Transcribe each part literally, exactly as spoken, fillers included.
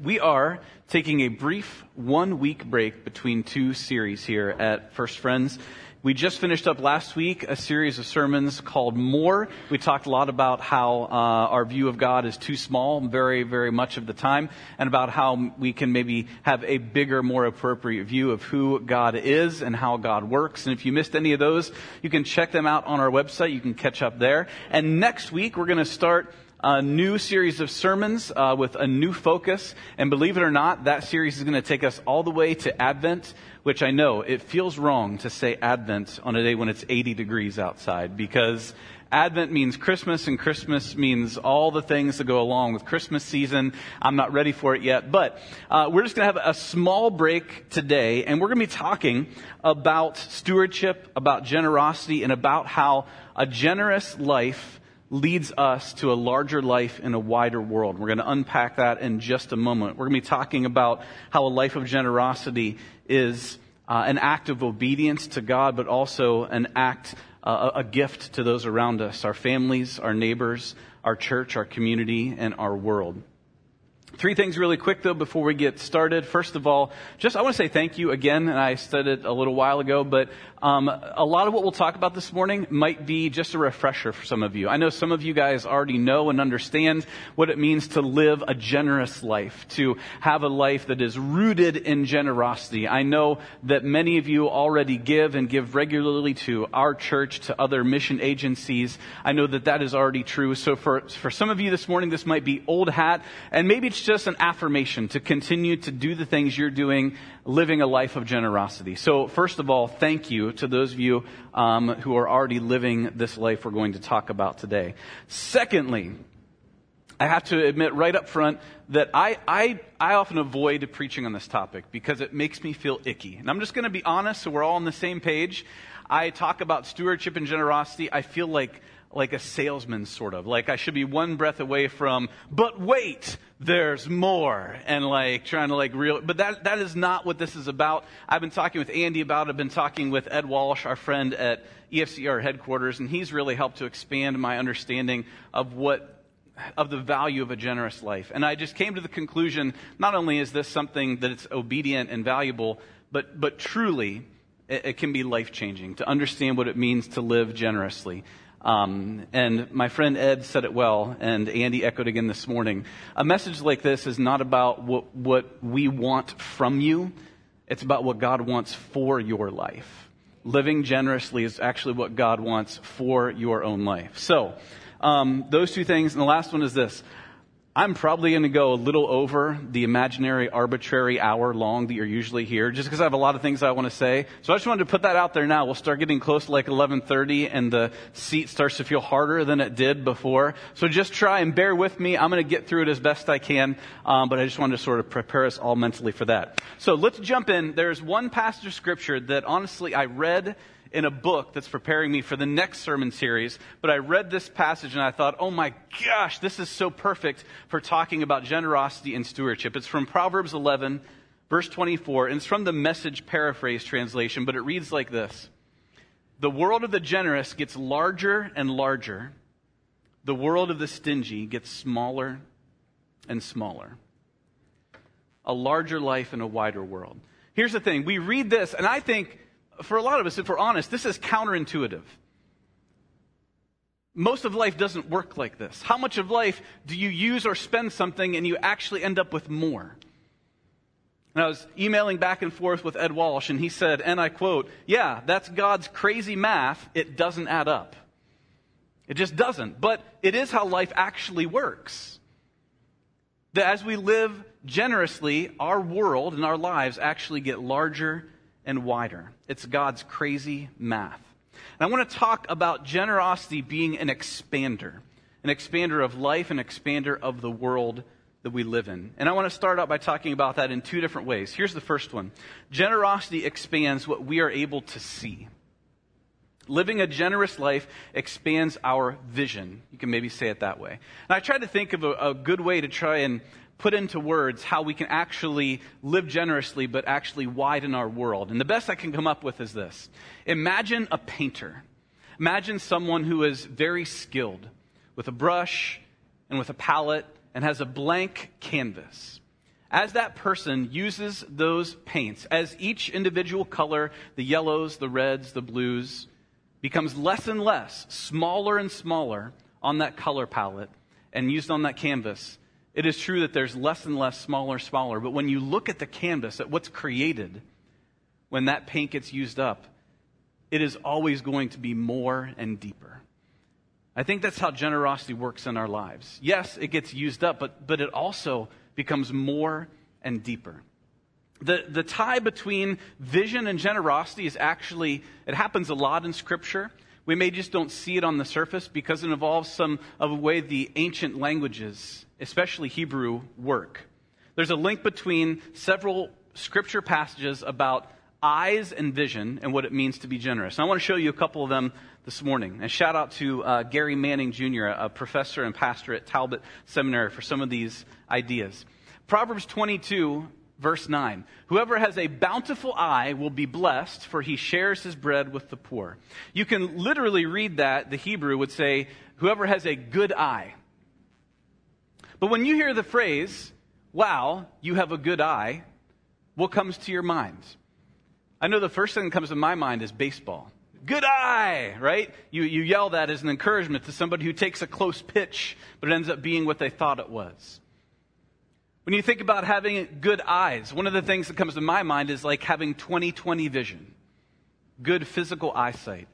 We are taking a brief one-week break between two series here at First Friends. We just finished up last week a series of sermons called More. We talked a lot about how uh, our view of God is too small very, very much of the time, and about how we can maybe have a bigger, more appropriate view of who God is and how God works. And if you missed any of those, you can check them out on our website. You can catch up there. And next week, we're going to start a new series of sermons uh, with a new focus. And believe it or not, that series is going to take us all the way to Advent, which I know it feels wrong to say Advent on a day when it's eighty degrees outside, because Advent means Christmas, and Christmas means all the things that go along with Christmas season. I'm not ready for it yet, but uh, we're just going to have a small break today, and we're going to be talking about stewardship, about generosity, and about how a generous life leads us to a larger life in a wider world. We're going to unpack that in just a moment. We're going to be talking about how a life of generosity is uh, an act of obedience to God, but also an act, uh, a gift to those around us, our families, our neighbors, our church, our community, and our world. Three things really quick, though, before we get started. First of all, just I want to say thank you again, and I said it a little while ago, but um, a lot of what we'll talk about this morning might be just a refresher for some of you. I know some of you guys already know and understand what it means to live a generous life, to have a life that is rooted in generosity. I know that many of you already give and give regularly to our church, to other mission agencies. I know that that is already true. So for, for some of you this morning, this might be old hat, and maybe it's just an affirmation to continue to do the things you're doing, living a life of generosity. So first of all, thank you to those of you um, who are already living this life we're going to talk about today. Secondly, I have to admit right up front that I, I, I often avoid preaching on this topic because it makes me feel icky. And I'm just going to be honest so we're all on the same page. I talk about stewardship and generosity. I feel like like a salesman, sort of. Like I should be one breath away from, but wait, there's more. And like trying to like real, but that that is not what this is about. I've been talking with Andy about it. I've been talking with Ed Walsh, our friend at E F C R headquarters, and he's really helped to expand my understanding of what of the value of a generous life. And I just came to the conclusion, not only is this something that it's obedient and valuable, but but truly it, it can be life-changing to understand what it means to live generously. Um, and my friend Ed said it well, and Andy echoed again this morning. A message like this is not about what, what we want from you. It's about what God wants for your life. Living generously is actually what God wants for your own life. So, um, those two things. And the last one is this. I'm probably going to go a little over the imaginary, arbitrary hour long that you're usually here, just because I have a lot of things I want to say. So I just wanted to put that out there now. We'll start getting close to like eleven thirty, and the seat starts to feel harder than it did before. So just try and bear with me. I'm going to get through it as best I can, um, but I just wanted to sort of prepare us all mentally for that. So let's jump in. There's one passage of Scripture that honestly I read in a book that's preparing me for the next sermon series, but I read this passage and I thought, oh my gosh, this is so perfect for talking about generosity and stewardship. It's from Proverbs eleven, verse twenty-four, and it's from the Message Paraphrase translation, but it reads like this. The world of the generous gets larger and larger. The world of the stingy gets smaller and smaller. A larger life in a wider world. Here's the thing. We read this, and I think for a lot of us, if we're honest, this is counterintuitive. Most of life doesn't work like this. How much of life do you use or spend something and you actually end up with more? And I was emailing back and forth with Ed Walsh, and he said, and I quote, yeah, that's God's crazy math. It doesn't add up. It just doesn't. But it is how life actually works. That as we live generously, our world and our lives actually get larger and wider. It's God's crazy math. And I want to talk about generosity being an expander, an expander of life, an expander of the world that we live in. And I want to start out by talking about that in two different ways. Here's the first one. Generosity expands what we are able to see. Living a generous life expands our vision. You can maybe say it that way. And I tried to think of a, a good way to try and put into words how we can actually live generously but actually widen our world. And the best I can come up with is this. Imagine a painter. Imagine someone who is very skilled with a brush and with a palette and has a blank canvas. as that person uses those paints, as each individual color, the yellows, the reds, the blues, becomes less and less, smaller and smaller on that color palette and used on that canvas, it is true that there's less and less, smaller, smaller. But when you look at the canvas, at what's created, when that paint gets used up, it is always going to be more and deeper. I think that's how generosity works in our lives. Yes, it gets used up, but, but it also becomes more and deeper. The, the tie between vision and generosity is actually, it happens a lot in Scripture. We may just don't see it on the surface because it involves some of the way the ancient languages, especially Hebrew, work. There's a link between several Scripture passages about eyes and vision and what it means to be generous. And I want to show you a couple of them this morning. And shout out to uh, Gary Manning Junior, a professor and pastor at Talbot Seminary, for some of these ideas. Proverbs twenty-two, verse nine. Whoever has a bountiful eye will be blessed, for he shares his bread with the poor. You can literally read that. The Hebrew would say, whoever has a good eye. But when you hear the phrase, wow, you have a good eye, what comes to your mind? I know the first thing that comes to my mind is baseball. Good eye, right? You, you yell that as an encouragement to somebody who takes a close pitch, but it ends up being what they thought it was. When you think about having good eyes, one of the things that comes to my mind is like having twenty twenty vision, good physical eyesight.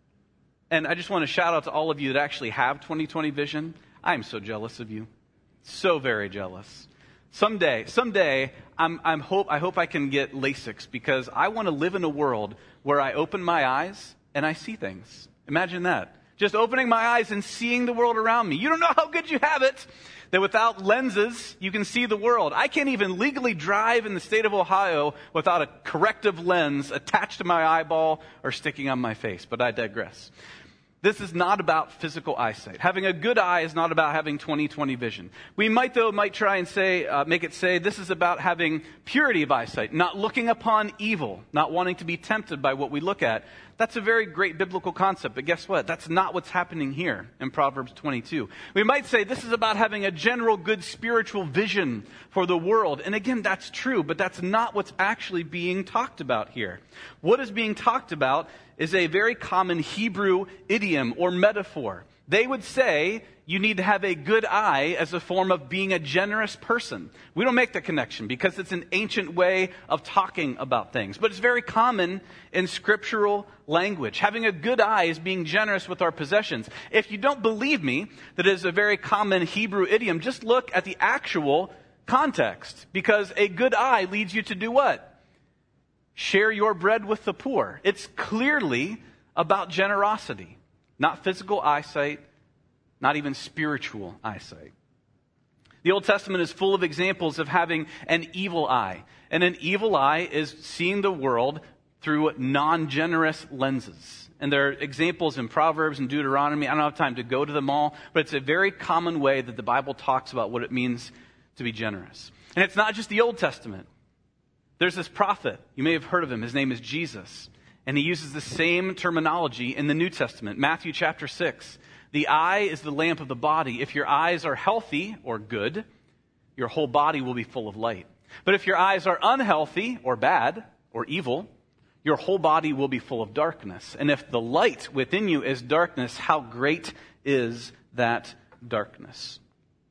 And I just want to shout out to all of you that actually have twenty twenty vision. I am so jealous of you. So very jealous. Someday, someday, I'm, I'm hope, I hope I can get LASIK because I want to live in a world where I open my eyes and I see things. Imagine that. Just opening my eyes and seeing the world around me. You don't know how good you have it, that without lenses, you can see the world. I can't even legally drive in the state of Ohio without a corrective lens attached to my eyeball or sticking on my face, but I digress. This is not about physical eyesight. Having a good eye is not about having twenty twenty vision. We might, though, might try and say, uh, make it say, this is about having purity of eyesight, not looking upon evil, not wanting to be tempted by what we look at. That's a very great biblical concept, but guess what? That's not what's happening here in Proverbs twenty-two. We might say this is about having a general good spiritual vision for the world. And again, that's true, but that's not what's actually being talked about here. What is being talked about is a very common Hebrew idiom or metaphor. They would say you need to have a good eye as a form of being a generous person. We don't make the connection because it's an ancient way of talking about things. But it's very common in scriptural language. Having a good eye is being generous with our possessions. If you don't believe me that it is a very common Hebrew idiom, just look at the actual context. Because a good eye leads you to do what? Share your bread with the poor. It's clearly about generosity. Not physical eyesight, not even spiritual eyesight. The Old Testament is full of examples of having an evil eye. And an evil eye is seeing the world through non-generous lenses. And there are examples in Proverbs and Deuteronomy. I don't have time to go to them all, but it's a very common way that the Bible talks about what it means to be generous. And it's not just the Old Testament. There's this prophet. You may have heard of him. His name is Jesus. And he uses the same terminology in the New Testament. Matthew chapter six. The eye is the lamp of the body. If your eyes are healthy or good, your whole body will be full of light. But if your eyes are unhealthy or bad or evil, your whole body will be full of darkness. And if the light within you is darkness, how great is that darkness?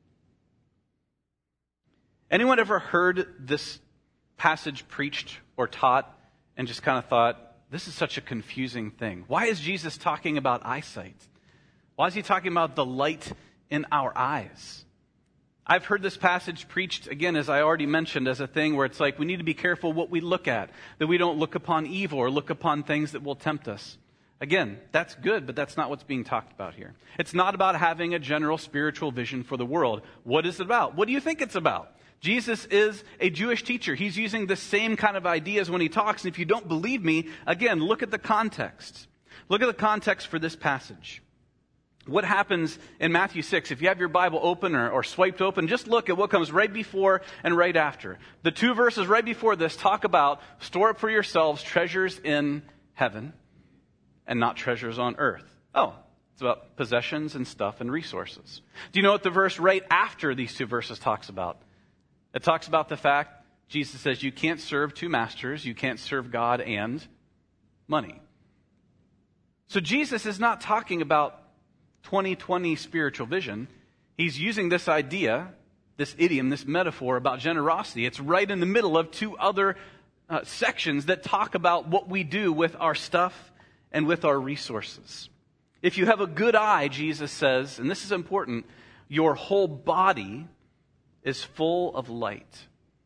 Anyone ever heard this passage preached or taught and just kind of thought, this is such a confusing thing? Why is Jesus talking about eyesight? Why is he talking about the light in our eyes? I've heard this passage preached, again, as I already mentioned, as a thing where it's like we need to be careful what we look at, that we don't look upon evil or look upon things that will tempt us. Again, that's good, but that's not what's being talked about here. It's not about having a general spiritual vision for the world. What is it about? What do you think it's about? Jesus is a Jewish teacher. He's using the same kind of ideas when he talks. And if you don't believe me, again, look at the context. Look at the context for this passage. What happens in Matthew six? If you have your Bible open or, or swiped open, just look at what comes right before and right after. The two verses right before this talk about store up for yourselves treasures in heaven and not treasures on earth. Oh, it's about possessions and stuff and resources. Do you know what the verse right after these two verses talks about? It talks about the fact, Jesus says, you can't serve two masters. You can't serve God and money. So Jesus is not talking about twenty twenty spiritual vision. He's using this idea, this idiom, this metaphor about generosity. It's right in the middle of two other uh, sections that talk about what we do with our stuff and with our resources. If you have a good eye, Jesus says, and this is important, your whole body is full of light.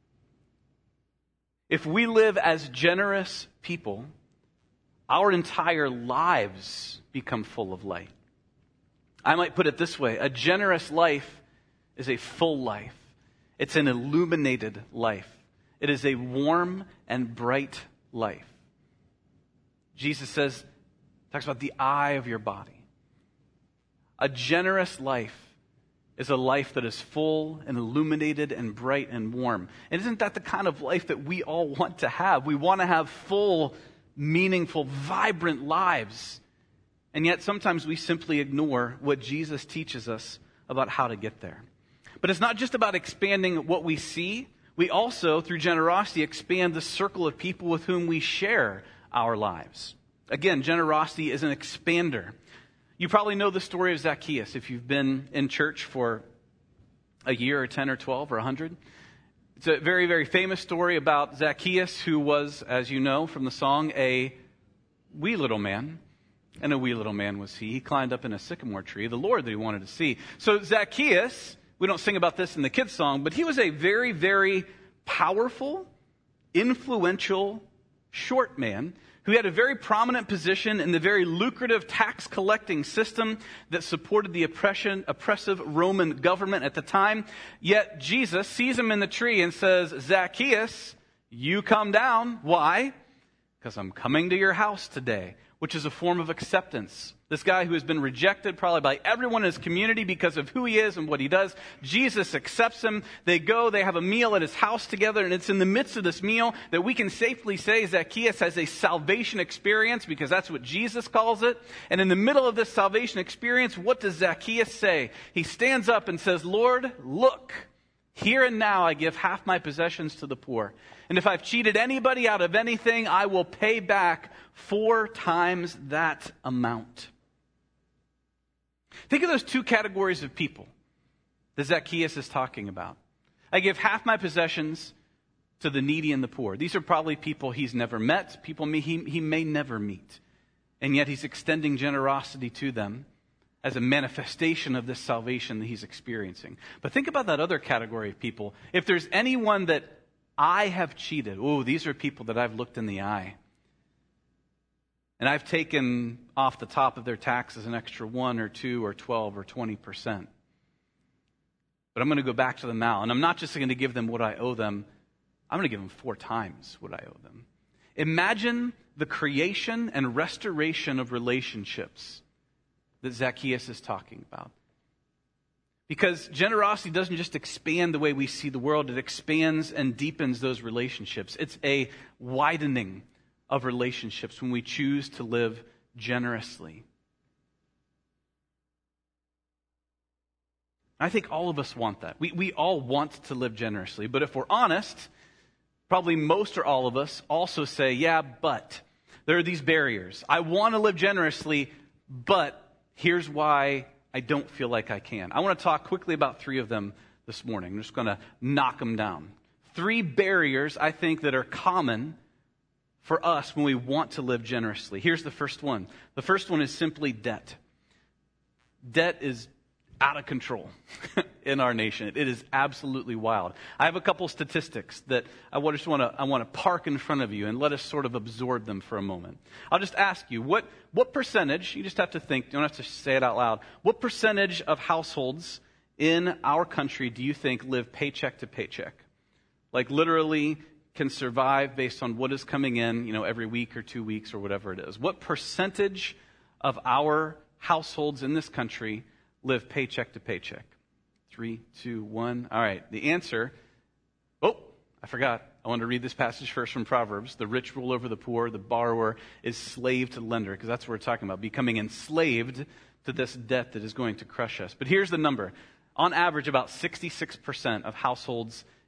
If we live as generous people, our entire lives become full of light. I might put it this way. A generous life is a full life. It's an illuminated life. It is a warm and bright life. Jesus says, talks about the eye of your body. A generous life is a life that is full and illuminated and bright and warm. And isn't that the kind of life that we all want to have? We want to have full, meaningful, vibrant lives. And yet sometimes we simply ignore what Jesus teaches us about how to get there. But it's not just about expanding what we see. We also, through generosity, expand the circle of people with whom we share our lives. Again, generosity is an expander. You probably know the story of Zacchaeus if you've been in church for a year or ten or twelve or a hundred. It's a very, very famous story about Zacchaeus, who was, as you know from the song, a wee little man. And a wee little man was he. He climbed up in a sycamore tree, the Lord that he wanted to see. So Zacchaeus, we don't sing about this in the kids' song, but he was a very, very powerful, influential, short man who had a very prominent position in the very lucrative tax collecting system that supported the oppression, oppressive Roman government at the time. Yet Jesus sees him in the tree and says, Zacchaeus, you come down. Why? Because I'm coming to your house today, which is a form of acceptance. This guy who has been rejected probably by everyone in his community because of who he is and what he does, Jesus accepts him. They go, they have a meal at his house together, and it's in the midst of this meal that we can safely say Zacchaeus has a salvation experience, because that's what Jesus calls it. And in the middle of this salvation experience, what does Zacchaeus say? He stands up and says, Lord, look, here and now I give half my possessions to the poor. And if I've cheated anybody out of anything, I will pay back four times that amount. Think of those two categories of people that Zacchaeus is talking about. I give half my possessions to the needy and the poor. These are probably people he's never met, people he, he may never meet. And yet he's extending generosity to them as a manifestation of this salvation that he's experiencing. But think about that other category of people. If there's anyone that I have cheated, oh, these are people that I've looked in the eye. And I've taken off the top of their taxes an extra one or two or twelve or twenty percent. But I'm going to go back to them now. And I'm not just going to give them what I owe them. I'm going to give them four times what I owe them. Imagine the creation and restoration of relationships that Zacchaeus is talking about. Because generosity doesn't just expand the way we see the world. It expands and deepens those relationships. It's a widening of relationships when we choose to live generously. I think all of us want that. We, we all want to live generously. But if we're honest, probably most or all of us also say, yeah, but there are these barriers. I want to live generously, but here's why I don't feel like I can. I want to talk quickly about three of them this morning. I'm just going to knock them down. Three barriers, I think, that are common for us when we want to live generously. Here's the first one. The first one is simply debt. Debt is out of control in our nation. It is absolutely wild. I have a couple statistics that I just want to I want to park in front of you and let us sort of absorb them for a moment. I'll just ask you, what what percentage, you just have to think, you don't have to say it out loud, what percentage of households in our country do you think live paycheck to paycheck? Like literally can survive based on what is coming in, you know, every week or two weeks or whatever it is. What percentage of our households in this country live paycheck to paycheck? Three, two, one. All right. The answer, oh, I forgot. I wanted to read this passage first from Proverbs. The rich rule over the poor. The borrower is slave to the lender, because that's what we're talking about, becoming enslaved to this debt that is going to crush us. But here's the number. On average, about sixty-six percent of households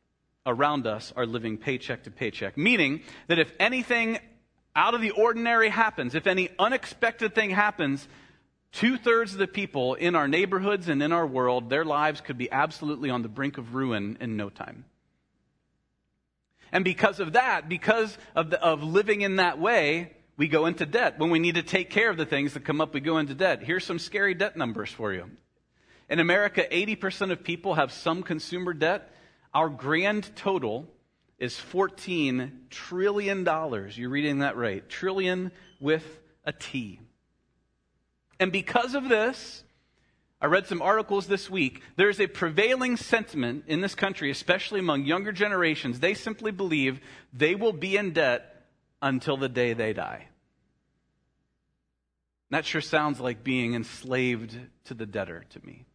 around us are living paycheck to paycheck. Meaning that if anything out of the ordinary happens, if any unexpected thing happens, two-thirds of the people in our neighborhoods and in our world, their lives could be absolutely on the brink of ruin in no time. And because of that, because of, the, of living in that way, we go into debt. When we need to take care of the things that come up, we go into debt. Here's some scary debt numbers for you. In America, eighty percent of people have some consumer debt. Our grand total is fourteen trillion dollars. You're reading that right. Trillion with a T. And because of this, I read some articles this week. There's a prevailing sentiment in this country, especially among younger generations. They simply believe they will be in debt until the day they die. That sure sounds like being enslaved to the debtor to me.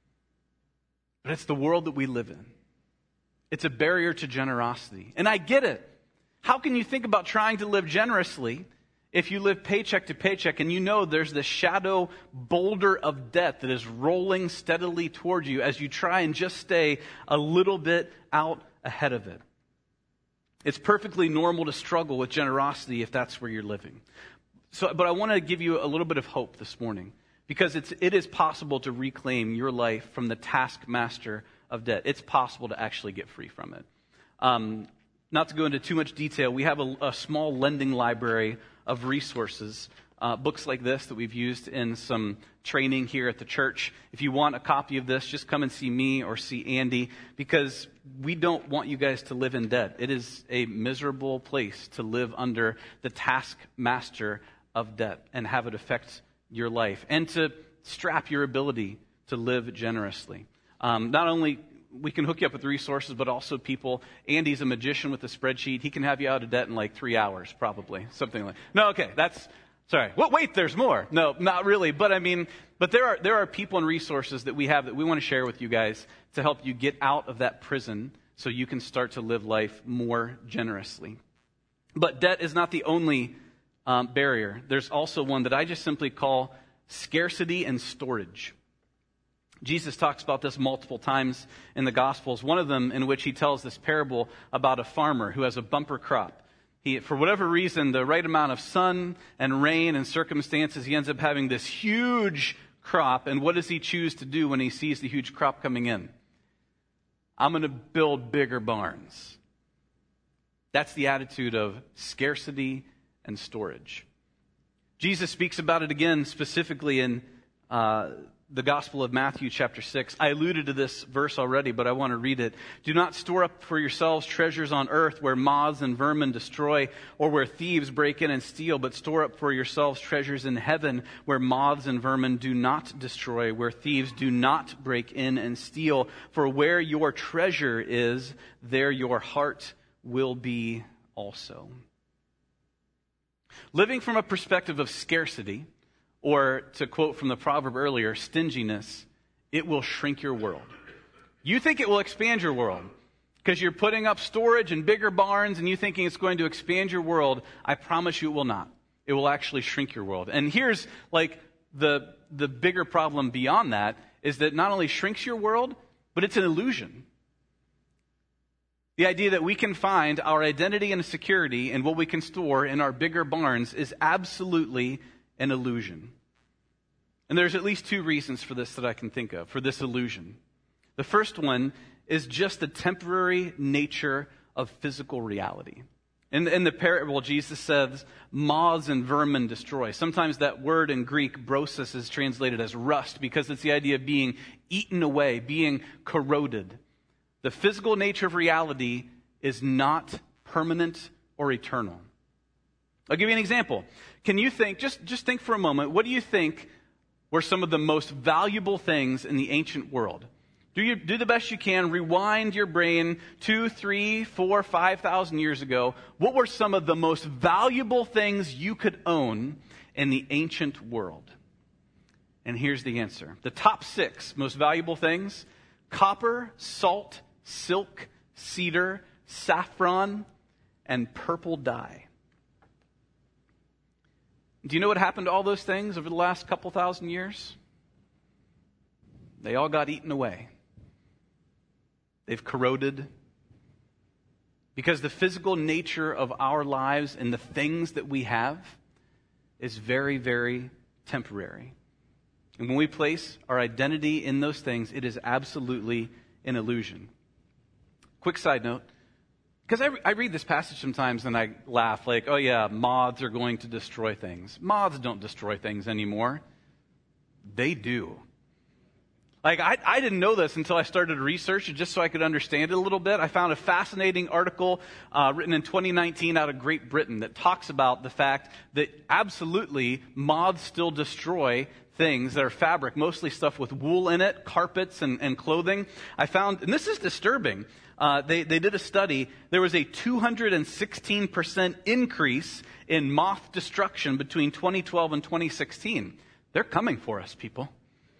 But it's the world that we live in. It's a barrier to generosity. And I get it. How can you think about trying to live generously if you live paycheck to paycheck and you know there's this shadow boulder of debt that is rolling steadily towards you as you try and just stay a little bit out ahead of it? It's perfectly normal to struggle with generosity if that's where you're living. So, but I want to give you a little bit of hope this morning because it's, it is possible to reclaim your life from the taskmaster of debt. It's possible to actually get free from it. Um, not to go into too much detail, we have a, a small lending library of resources, uh, books like this that we've used in some training here at the church. If you want a copy of this, just come and see me or see Andy, because we don't want you guys to live in debt. It is a miserable place to live under the taskmaster of debt and have it affect your life and to strap your ability to live generously. Um, not only we can hook you up with resources, but also people. Andy's a magician with a spreadsheet. He can have you out of debt in like three hours, probably. Something like No, okay, that's, sorry. Well, wait, there's more. No, not really. But I mean, but there are there are people and resources that we have that we want to share with you guys to help you get out of that prison so you can start to live life more generously. But debt is not the only um, barrier. There's also one that I just simply call scarcity and storage. Jesus talks about this multiple times in the Gospels, one of them in which he tells this parable about a farmer who has a bumper crop. He, for whatever reason, the right amount of sun and rain and circumstances, he ends up having this huge crop. And what does he choose to do when he sees the huge crop coming in? I'm going to build bigger barns. That's the attitude of scarcity and storage. Jesus speaks about it again specifically in uh, the Gospel of Matthew chapter six. I alluded to this verse already, but I want to read it. Do not store up for yourselves treasures on earth where moths and vermin destroy or where thieves break in and steal, but store up for yourselves treasures in heaven where moths and vermin do not destroy, where thieves do not break in and steal. For where your treasure is, there your heart will be also. Living from a perspective of scarcity, or to quote from the proverb earlier, stinginess, it will shrink your world. You think it will expand your world because you're putting up storage and bigger barns and you thinking it's going to expand your world. I promise you it will not. It will actually shrink your world. And here's like the, the bigger problem beyond that is that not only shrinks your world, but it's an illusion. The idea that we can find our identity and security in what we can store in our bigger barns is absolutely an illusion. And there's at least two reasons for this that I can think of, for this illusion. The first one is just the temporary nature of physical reality. In, in the parable, Jesus says, moths and vermin destroy. Sometimes that word in Greek, brosis, is translated as rust because it's the idea of being eaten away, being corroded. The physical nature of reality is not permanent or eternal. I'll give you an example. Can you think, just, just think for a moment, what do you think were some of the most valuable things in the ancient world? Do you do the best you can, rewind your brain two, three, four, five thousand years ago. What were some of the most valuable things you could own in the ancient world? And here's the answer. The top six most valuable things: copper, salt, silk, cedar, saffron, and purple dye. Do you know what happened to all those things over the last couple thousand years? They all got eaten away. They've corroded. Because the physical nature of our lives and the things that we have is very, very temporary. And when we place our identity in those things, it is absolutely an illusion. Quick side note, because I, I read this passage sometimes and I laugh like, oh yeah, moths are going to destroy things. Moths don't destroy things anymore. They do. Like, I, I didn't know this until I started to research it just so I could understand it a little bit. I found a fascinating article uh, written in twenty nineteen out of Great Britain that talks about the fact that absolutely moths still destroy things that are fabric, mostly stuff with wool in it, carpets and, and clothing. I found, and this is disturbing, uh, they, they did a study, there was a two hundred sixteen percent increase in moth destruction between twenty twelve and twenty sixteen. They're coming for us, people.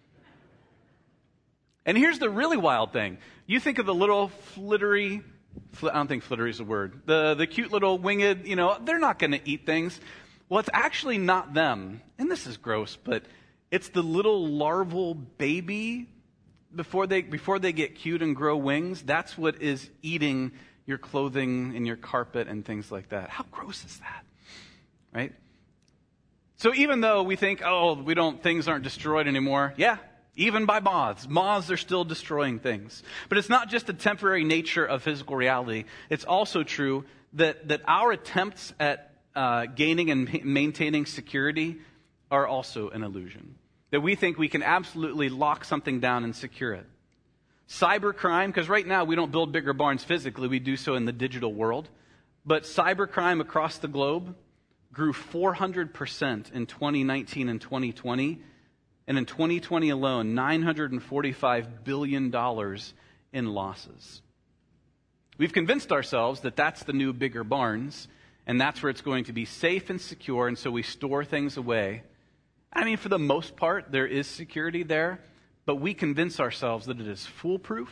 And here's the really wild thing. You think of the little flittery, fl- I don't think flittery is a word, the, the cute little winged, you know, they're not going to eat things. Well, it's actually not them. And this is gross, but it's the little larval baby before they, before they get cute and grow wings. That's what is eating your clothing and your carpet and things like that. How gross is that? Right? So even though we think, oh, we don't, things aren't destroyed anymore. Yeah. Even by moths. Moths are still destroying things. But it's not just the temporary nature of physical reality. It's also true that, that our attempts at uh, gaining and ma- maintaining security are also an illusion. That we think we can absolutely lock something down and secure it. Cybercrime, because right now we don't build bigger barns physically, we do so in the digital world. But cybercrime across the globe grew four hundred percent in twenty nineteen and twenty twenty. And in twenty twenty alone, nine hundred forty-five billion dollars in losses. We've convinced ourselves that that's the new bigger barns, and that's where it's going to be safe and secure, and so we store things away. I mean, for the most part, there is security there, but we convince ourselves that it is foolproof,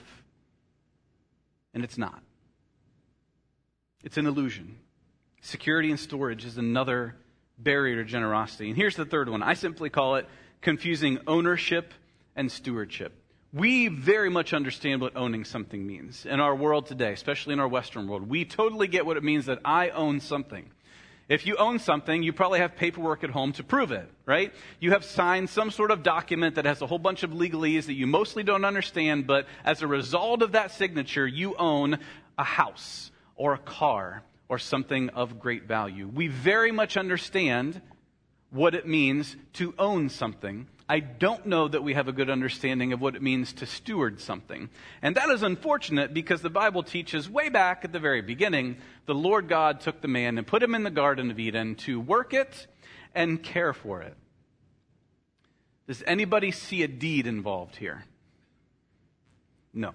and it's not. It's an illusion. Security and storage is another barrier to generosity. And here's the third one. I simply call it confusing ownership and stewardship. We very much understand what owning something means in our world today, especially in our Western world. We totally get what it means that I own something. If you own something, you probably have paperwork at home to prove it, right? You have signed some sort of document that has a whole bunch of legalese that you mostly don't understand, but as a result of that signature, you own a house or a car or something of great value. We very much understand what it means to own something. I don't know that we have a good understanding of what it means to steward something. And that is unfortunate because the Bible teaches way back at the very beginning, the Lord God took the man and put him in the Garden of Eden to work it and care for it. Does anybody see a deed involved here? No.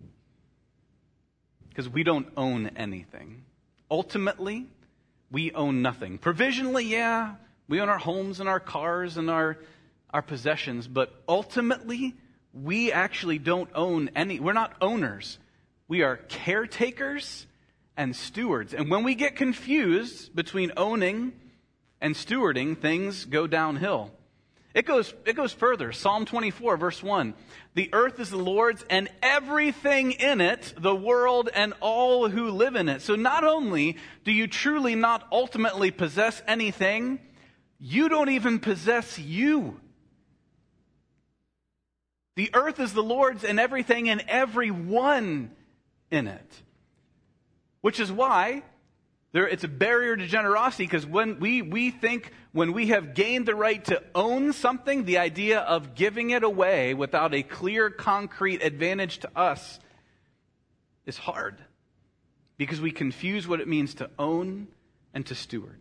Because we don't own anything. Ultimately, we own nothing. Provisionally, yeah, we own our homes and our cars and our, our possessions, but ultimately, we actually don't own any. We're not owners. We are caretakers and stewards. And when we get confused between owning and stewarding, things go downhill. It goes, it goes further. Psalm twenty-four, verse one. The earth is the Lord's and everything in it, the world and all who live in it. So not only do you truly not ultimately possess anything, you don't even possess you. The earth is the Lord's and everything and everyone in it. Which is why there, it's a barrier to generosity, because when we, we think when we have gained the right to own something, the idea of giving it away without a clear, concrete advantage to us is hard. Because we confuse what it means to own and to steward.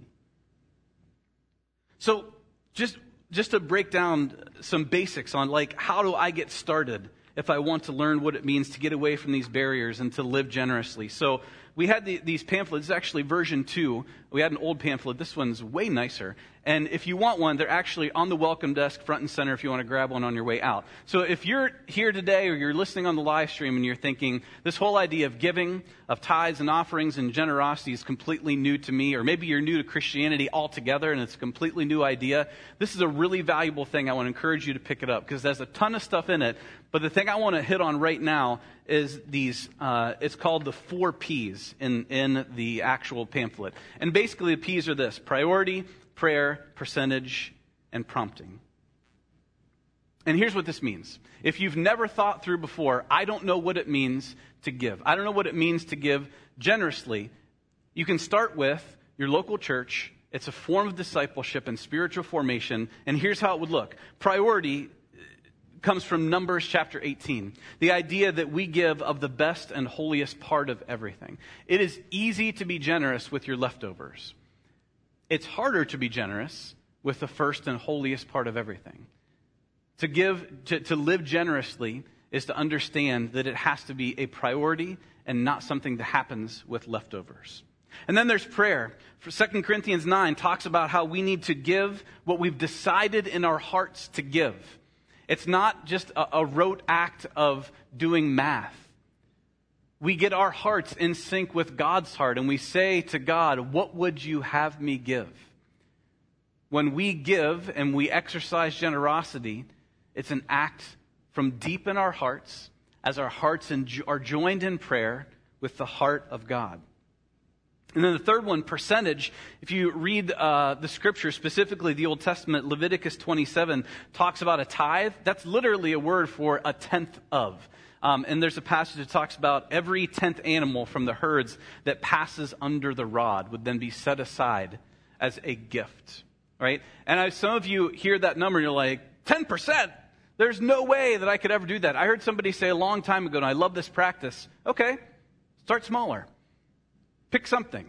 So just, just to break down some basics on like, how do I get started if I want to learn what it means to get away from these barriers and to live generously? So we had the, these pamphlets. This is actually version two. We had an old pamphlet. This one's way nicer. And if you want one, they're actually on the welcome desk, front and center, if you want to grab one on your way out. So if you're here today or you're listening on the live stream and you're thinking, this whole idea of giving, of tithes and offerings and generosity is completely new to me, or maybe you're new to Christianity altogether and it's a completely new idea, this is a really valuable thing. I want to encourage you to pick it up because there's a ton of stuff in it. But the thing I want to hit on right now is these, uh, it's called the four P's. P's in, in the actual pamphlet. And basically the P's are this: priority, prayer, percentage, and prompting. And here's what this means. If you've never thought through before, I don't know what it means to give. I don't know what it means to give generously. You can start with your local church. It's a form of discipleship and spiritual formation. And here's how it would look. Priority comes from Numbers chapter eighteen. The idea that we give of the best and holiest part of everything. It is easy to be generous with your leftovers. It's harder to be generous with the first and holiest part of everything. To give, to, to live generously is to understand that it has to be a priority and not something that happens with leftovers. And then there's prayer. For Second Corinthians nine talks about how we need to give what we've decided in our hearts to give. It's not just a, a rote act of doing math. We get our hearts in sync with God's heart and we say to God, what would you have me give? When we give and we exercise generosity, it's an act from deep in our hearts as our hearts are joined in prayer with the heart of God. And then the third one, percentage. If you read uh, the scripture, specifically the Old Testament, Leviticus twenty-seven talks about a tithe. That's literally a word for a tenth of. Um, and there's a passage that talks about every tenth animal from the herds that passes under the rod would then be set aside as a gift, right? And I, some of you hear that number and you're like, ten percent? There's no way that I could ever do that. I heard somebody say a long time ago, and I love this practice. Okay, start smaller. Pick something.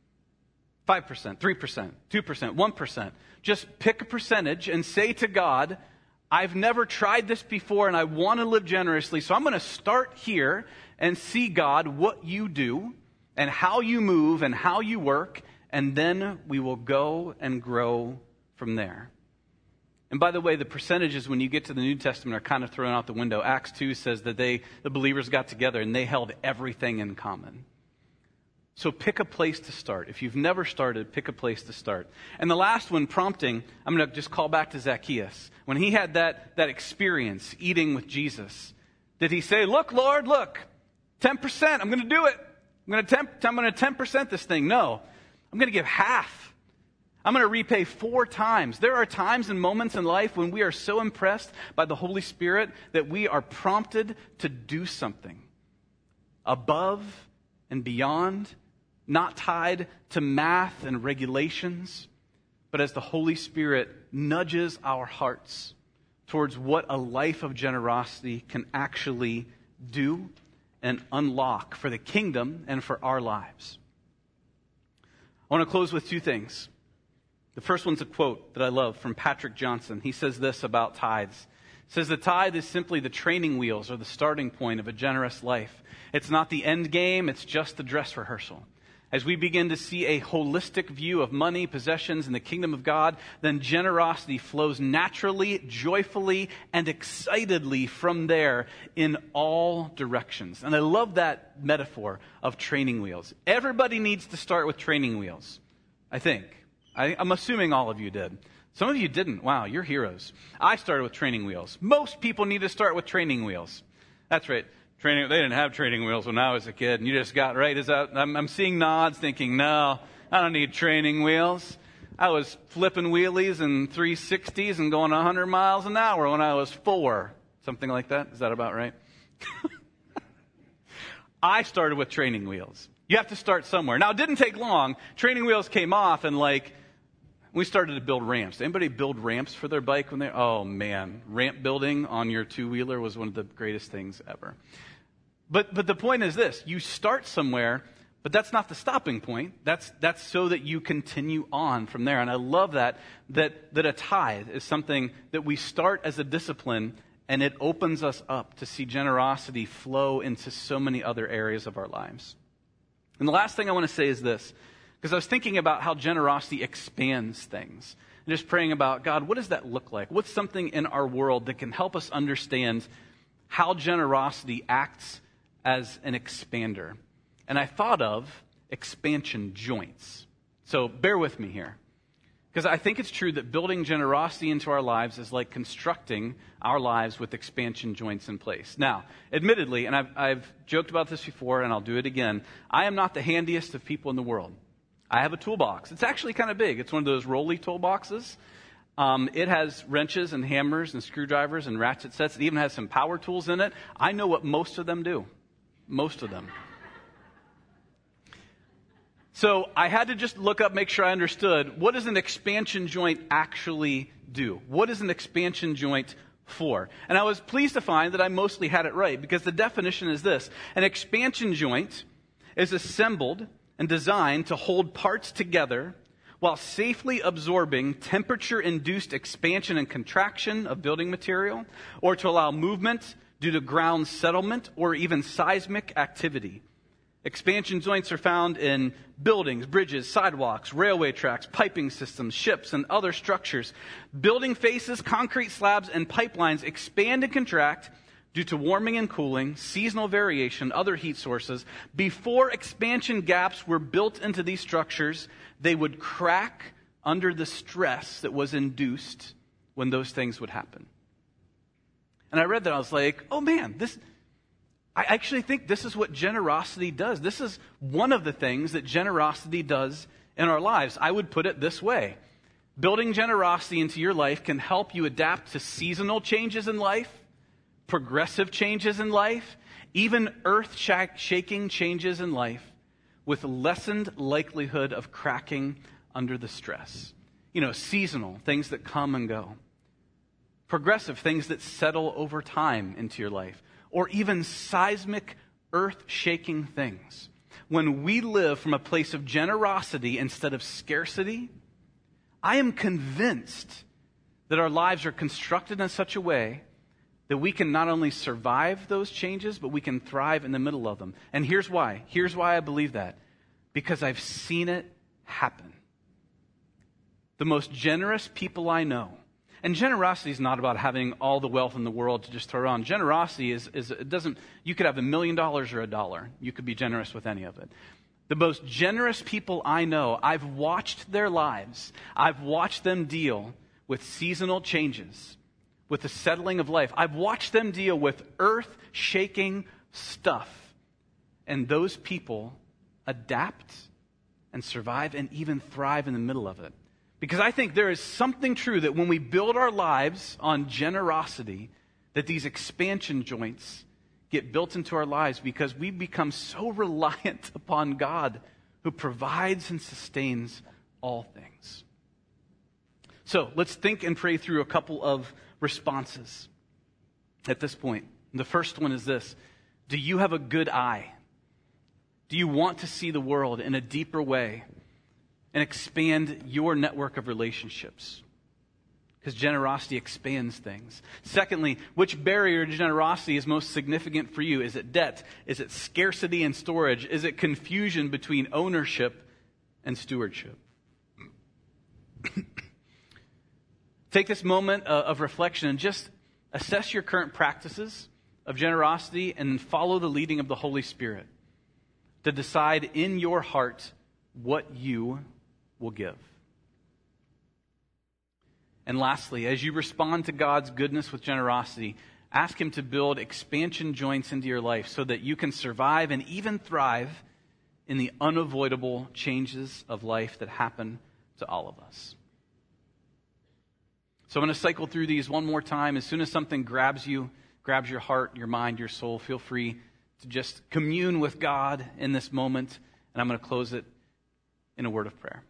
five percent, three percent, two percent, one percent. Just pick a percentage and say to God, I've never tried this before and I want to live generously, so I'm going to start here and see, God, what you do and how you move and how you work, and then we will go and grow from there. And by the way, the percentages when you get to the New Testament are kind of thrown out the window. Acts two says that they, the believers got together and they held everything in common. So pick a place to start. If you've never started, pick a place to start. And the last one, prompting, I'm going to just call back to Zacchaeus. When he had that, that experience eating with Jesus, did he say, look, Lord, look, ten percent, I'm going to do it. I'm going to temp, I'm going to ten percent this thing. No, I'm going to give half. I'm going to repay four times. There are times and moments in life when we are so impressed by the Holy Spirit that we are prompted to do something above and beyond, not tied to math and regulations, but as the Holy Spirit nudges our hearts towards what a life of generosity can actually do and unlock for the kingdom and for our lives. I want to close with two things. The first one's a quote that I love from Patrick Johnson. He says this about tithes. He says, the tithe is simply the training wheels or the starting point of a generous life. It's not the end game, it's just the dress rehearsal. As we begin to see a holistic view of money, possessions, and the kingdom of God, then generosity flows naturally, joyfully, and excitedly from there in all directions. And I love that metaphor of training wheels. Everybody needs to start with training wheels, I think. I, I'm assuming all of you did. Some of you didn't. Wow, you're heroes. I started with training wheels. Most people need to start with training wheels. That's right. Training, they didn't have training wheels when I was a kid, and you just got right. Is that, I'm, I'm seeing nods, thinking, no, I don't need training wheels. I was flipping wheelies and three sixties and going one hundred miles an hour when I was four. Something like that. Is that about right? I started with training wheels. You have to start somewhere. Now, it didn't take long. Training wheels came off, and like, we started to build ramps. Anybody build ramps for their bike when they? Oh man, ramp building on your two-wheeler was one of the greatest things ever. But but the point is this: you start somewhere, but that's not the stopping point. That's that's so that you continue on from there. And I love that that that a tithe is something that we start as a discipline, and it opens us up to see generosity flow into so many other areas of our lives. And the last thing I want to say is this. Because I was thinking about how generosity expands things. And just praying about, God, what does that look like? What's something in our world that can help us understand how generosity acts as an expander? And I thought of expansion joints. So bear with me here. Because I think it's true that building generosity into our lives is like constructing our lives with expansion joints in place. Now, admittedly, and I've, I've joked about this before and I'll do it again, I am not the handiest of people in the world. I have a toolbox. It's actually kind of big. It's one of those rolly toolboxes. Um, it has wrenches and hammers and screwdrivers and ratchet sets. It even has some power tools in it. I know what most of them do. Most of them. So I had to just look up, make sure I understood, what does an expansion joint actually do? What is an expansion joint for? And I was pleased to find that I mostly had it right, because the definition is this. An expansion joint is assembled and designed to hold parts together while safely absorbing temperature-induced expansion and contraction of building material, or to allow movement due to ground settlement or even seismic activity. Expansion joints are found in buildings, bridges, sidewalks, railway tracks, piping systems, ships, and other structures. Building faces, concrete slabs, and pipelines expand and contract due to warming and cooling, seasonal variation, other heat sources. Before expansion gaps were built into these structures, they would crack under the stress that was induced when those things would happen. And I read that, I was like, oh man, this... I actually think this is what generosity does. This is one of the things that generosity does in our lives. I would put it this way. Building generosity into your life can help you adapt to seasonal changes in life, progressive changes in life, even earth-shaking changes in life, with lessened likelihood of cracking under the stress. You know, seasonal, things that come and go. Progressive, things that settle over time into your life. Or even seismic, earth-shaking things. When we live from a place of generosity instead of scarcity, I am convinced that our lives are constructed in such a way that we can not only survive those changes, but we can thrive in the middle of them. And here's why. Here's why I believe that. Because I've seen it happen. The most generous people I know. And generosity is not about having all the wealth in the world to just throw around. Generosity is, is it doesn't, you could have a million dollars or a dollar. You could be generous with any of it. The most generous people I know, I've watched their lives. I've watched them deal with seasonal changes, with the settling of life. I've watched them deal with earth-shaking stuff. And those people adapt and survive and even thrive in the middle of it. Because I think there is something true that when we build our lives on generosity, that these expansion joints get built into our lives because we become so reliant upon God who provides and sustains all things. So let's think and pray through a couple of responses at this point. The first one is this. Do you have a good eye? Do you want to see the world in a deeper way? And expand your network of relationships. Because generosity expands things. Secondly, which barrier to generosity is most significant for you? Is it debt? Is it scarcity and storage? Is it confusion between ownership and stewardship? Take this moment of reflection and just assess your current practices of generosity and follow the leading of the Holy Spirit to decide in your heart what you will give. And lastly, as you respond to God's goodness with generosity, ask Him to build expansion joints into your life so that you can survive and even thrive in the unavoidable changes of life that happen to all of us. So I'm going to cycle through these one more time. As soon as something grabs you, grabs your heart, your mind, your soul, feel free to just commune with God in this moment. And I'm going to close it in a word of prayer.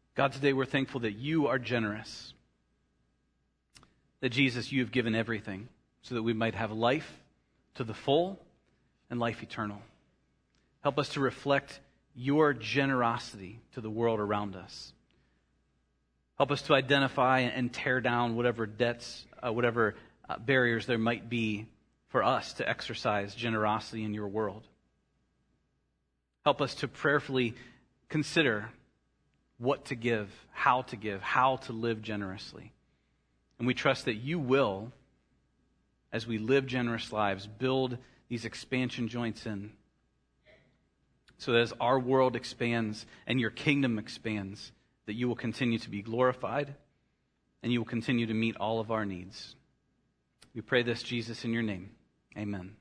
God, today we're thankful that you are generous. That Jesus, you have given everything so that we might have life to the full and life eternal. Help us to reflect your generosity to the world around us. Help us to identify and tear down whatever debts, uh, whatever uh, barriers there might be for us to exercise generosity in your world. Help us to prayerfully consider what to give, how to give, how to live generously. And we trust that you will, as we live generous lives, build these expansion joints in. So that as our world expands and your kingdom expands, that you will continue to be glorified and you will continue to meet all of our needs. We pray this, Jesus, in your name. Amen.